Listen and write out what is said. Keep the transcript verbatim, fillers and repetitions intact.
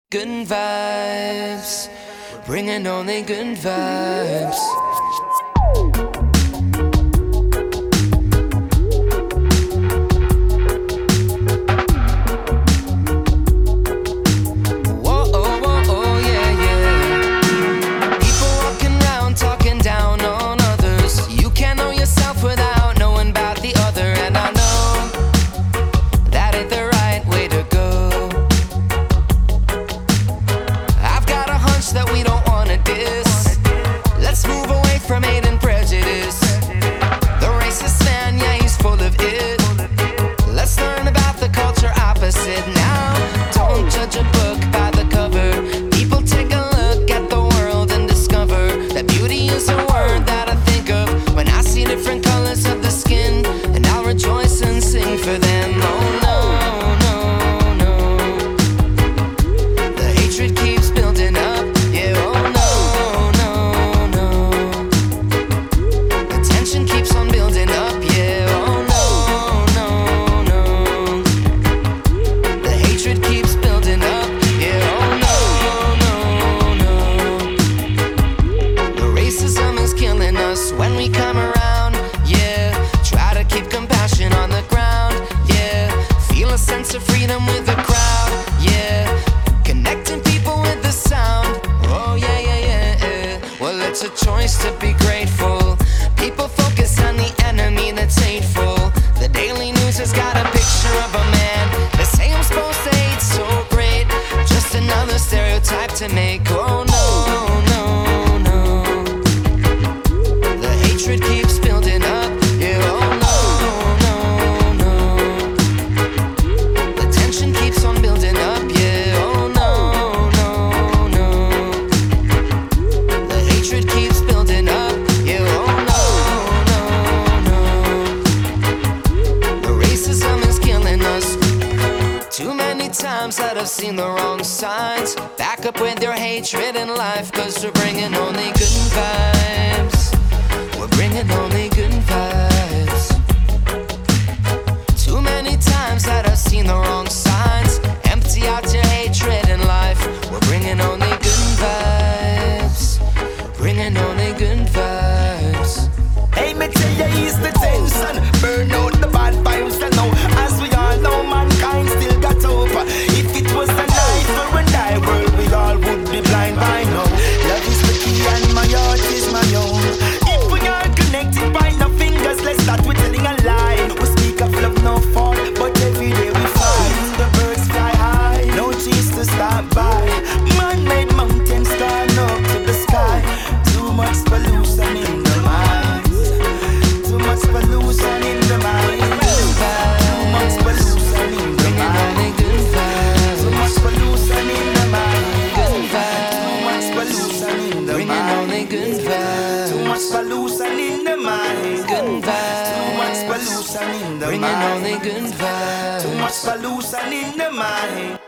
Good vibes, bringing only good vibes. That we don't wanna diss. Let's move away from hate and prejudice. The racist man, yeah, he's full of it. Let's learn about the culture opposite now. Don't judge a book by the cover. People, take a look at the world and discover that beauty is a word that I think of when I see different colors of the skin, and I'll rejoice and sing for them. Oh no, no, no. The hatred keeps building up. When we come around, yeah, try to keep compassion on the ground, yeah, feel a sense of freedom with the crowd, yeah, connecting people with the sound, oh yeah, yeah, yeah, yeah. Well, it's a choice to be grateful. People focus on the enemy that's hateful. The Daily News has got a picture of a man. They say I'm supposed to hate so great. Just another stereotype to make. Oh no, no, no. The hatred keeps building up. Yeah, oh no, no, no. The tension keeps on building up. Yeah, oh no, no, no. The hatred keeps building up. Yeah, oh no, no, no. The racism is killing us. Too many times that I've seen the wrong signs. Back up with your hatred in life, 'cause we're bringing only good vibes. We're bringing only good vibes. Too many times that I've seen the wrong signs. Empty out your hatred in life. We're bringing only good vibes. Bringing only good vibes. Hey, me tell you, ease the tension. Burn out the bad vibes and now. As we all know, mankind still got hope. If it was a night or a die world, we all would be blind by now. Love is the key and my heart is my own. Connected by no fingers, let's start with telling a lie. We speak of love, no fault, but every day we fight. The birds fly high, no trees to stop by. Man-made mountains gone up to the sky. Too much pollution in the minds. Too much pollution in the mind. Too much pollution in the mind. Too much pollution in the mind. Too much pollution in the mind. Too much pollution in the mind. Good vibes. Too much pollution in the Bringing mind. only good vibes. Too much pollution in the mind.